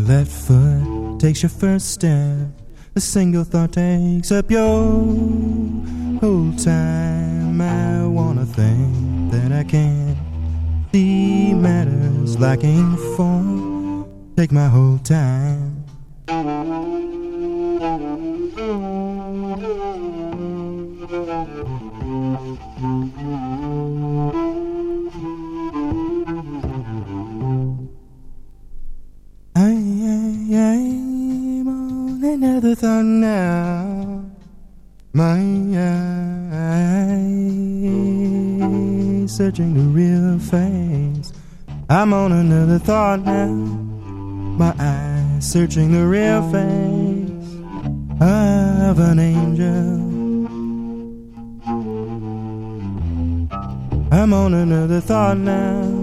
left foot takes your first step, a single thought takes up your whole time. I wanna think that I can't see matters lacking form, take my whole time. I'm on another thought now. My eyes searching the real face. I'm on another thought now. My eyes searching the real face of an angel. I'm on another thought now.